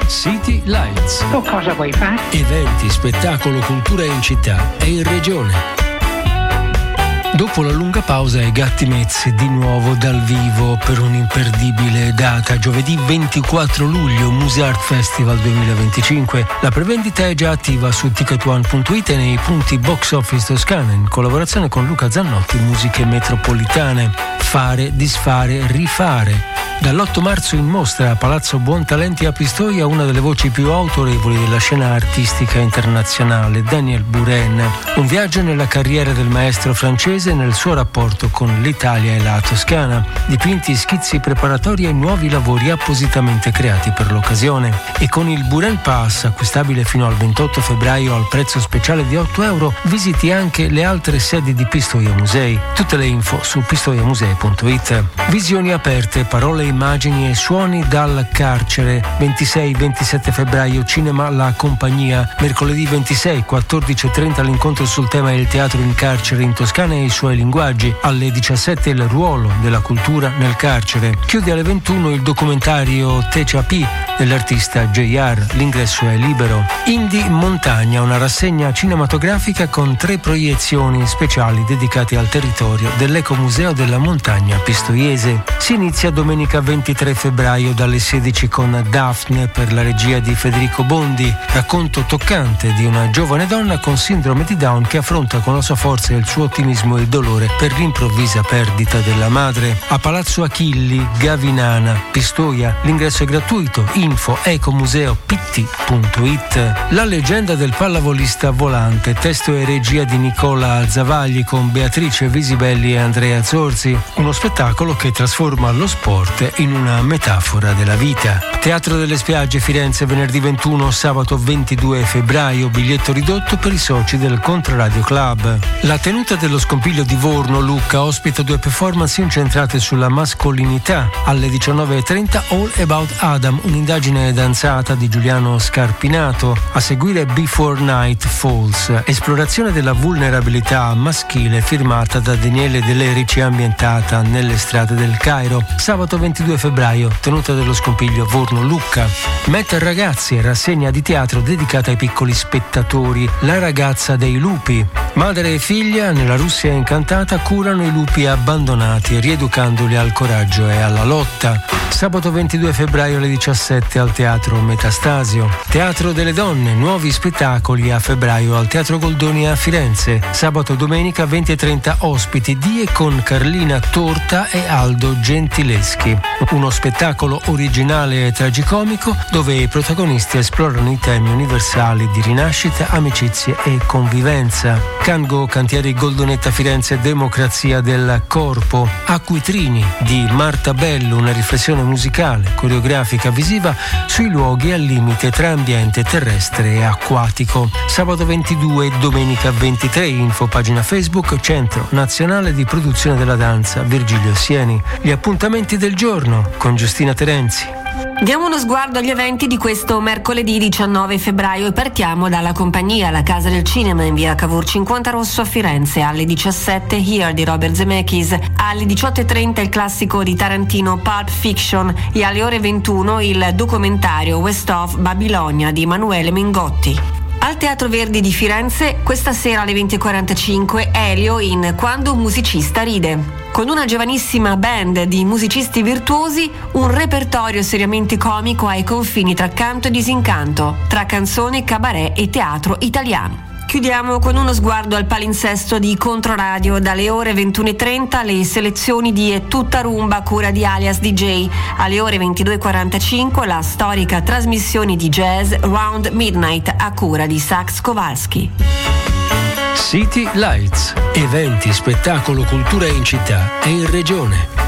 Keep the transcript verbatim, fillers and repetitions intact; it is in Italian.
City Lights. Tu cosa vuoi fare? Eventi, spettacolo, cultura in città e in regione. Dopo la lunga pausa, i Gatti Mezzi di nuovo dal vivo per un'imperdibile data. Giovedì ventiquattro luglio, Museart Festival duemilaventicinque. La prevendita è già attiva su ticket one punto it e nei punti Box Office Toscana, in collaborazione con Luca Zannotti, Musiche Metropolitane. Fare, disfare, rifare. Dall'otto marzo in mostra a Palazzo Buontalenti a Pistoia una delle voci più autorevoli della scena artistica internazionale, Daniel Buren. Un viaggio nella carriera del maestro francese e nel suo rapporto con l'Italia e la Toscana. Dipinti, schizzi preparatori e nuovi lavori appositamente creati per l'occasione. E con il Buren Pass, acquistabile fino al ventotto febbraio al prezzo speciale di otto euro, visiti anche le altre sedi di Pistoia Musei. Tutte le info su pistoiamusei punto it. Visioni aperte, parole, immagini e suoni dal carcere. ventisei ventisette febbraio, Cinema La Compagnia. Mercoledì ventisei, quattordici e trenta l'incontro sul tema Il teatro in carcere in Toscana e i suoi linguaggi. Alle diciassette il ruolo della cultura nel carcere. Chiude alle ventuno il documentario Techa P dell'artista J R. L'ingresso è libero. Indie Montagna, una rassegna cinematografica con tre proiezioni speciali dedicate al territorio dell'Ecomuseo della Montagna Pistoiese. Si inizia domenica ventitré febbraio dalle sedici con Daphne per la regia di Federico Bondi, racconto toccante di una giovane donna con sindrome di Down che affronta con la sua forza e il suo ottimismo il dolore per l'improvvisa perdita della madre. A Palazzo Achilli, Gavinana, Pistoia, l'ingresso è gratuito. Info ecomuseo p t punto it. La leggenda del pallavolista volante, testo e regia di Nicola Alzavagli con Beatrice Visibelli e Andrea Zorzi, uno spettacolo che trasforma lo sport in una metafora della vita. Teatro delle Spiagge Firenze, venerdì ventuno, sabato ventidue febbraio, biglietto ridotto per i soci del Controradio Club. La tenuta dello Scompiglio di Vorno Lucca ospita due performance incentrate sulla mascolinità. Alle diciannove e trenta All About Adam, un'indagine danzata di Giuliano Scarpinato. A seguire Before Night Falls, esplorazione della vulnerabilità maschile firmata da Daniele De Lerici, ambientata nelle strade del Cairo. Sabato ventidue febbraio, tenuta dello Scompiglio Vorno Lucca. Met Ragazzi, rassegna di teatro dedicata ai piccoli spettatori. La ragazza dei lupi. Madre e figlia nella Russia incantata curano i lupi abbandonati, rieducandoli al coraggio e alla lotta. Sabato ventidue febbraio alle diciassette al Teatro Metastasio. Teatro delle Donne, nuovi spettacoli a febbraio al Teatro Goldoni a Firenze. Sabato e domenica venti e trenta ospiti di e con Carlina Torta e Aldo Gentileschi. Uno spettacolo originale e tragicomico dove i protagonisti esplorano i temi universali di rinascita, amicizie e convivenza. Cango Cantieri Goldonetta Firenze, Democrazia del Corpo. Acquitrini di Marta Bello, una riflessione musicale, coreografica, visiva sui luoghi al limite tra ambiente terrestre e acquatico. Sabato ventidue e domenica ventitré, info pagina Facebook Centro Nazionale di Produzione della Danza Virgilio Sieni. Gli appuntamenti del giorno con Giustina Terenzi. Diamo uno sguardo agli eventi di questo mercoledì diciannove febbraio e partiamo dalla Compagnia, la Casa del Cinema in via Cavour cinquanta Rosso a Firenze. Alle diciassette Here di Robert Zemeckis, alle diciotto e trenta il classico di Tarantino Pulp Fiction e alle ore ventuno il documentario West of Babilonia di Emanuele Mingotti. Al Teatro Verdi di Firenze, questa sera alle venti e quarantacinque, Elio in Quando un musicista ride. Con una giovanissima band di musicisti virtuosi, un repertorio seriamente comico ai confini tra canto e disincanto, tra canzone, cabaret e teatro italiano. Chiudiamo con uno sguardo al palinsesto di Controradio. Dalle ore ventuno e trenta le selezioni di È tutta rumba a cura di Alias D J. Alle ore ventidue e quarantacinque la storica trasmissione di jazz Round Midnight a cura di Sax Kowalski. City Lights, eventi, spettacolo, cultura in città e in regione.